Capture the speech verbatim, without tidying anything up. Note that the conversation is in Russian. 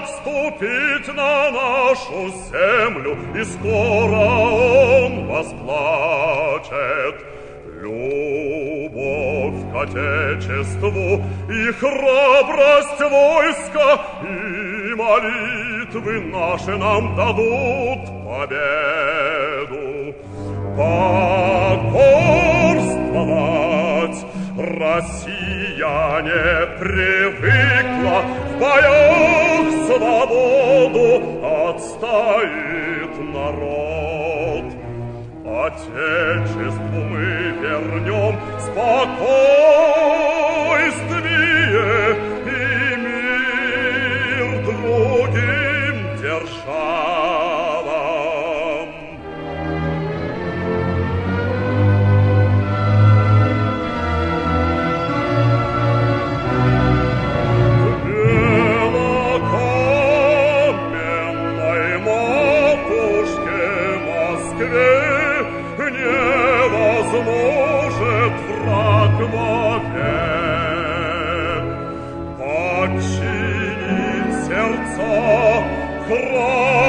вступить на нашу землю, и скоро он восплачет. Любовь к Отечеству и храбрость войска и молитвы наши нам дадут победу. Покорствовать Россия не привыкла, в боях свободу отстоит народ. Отечеству мы вернем спокойствие и мир другим державам. В белокаменной матушке Москве невозможен враг вовек. Подчинить сердца край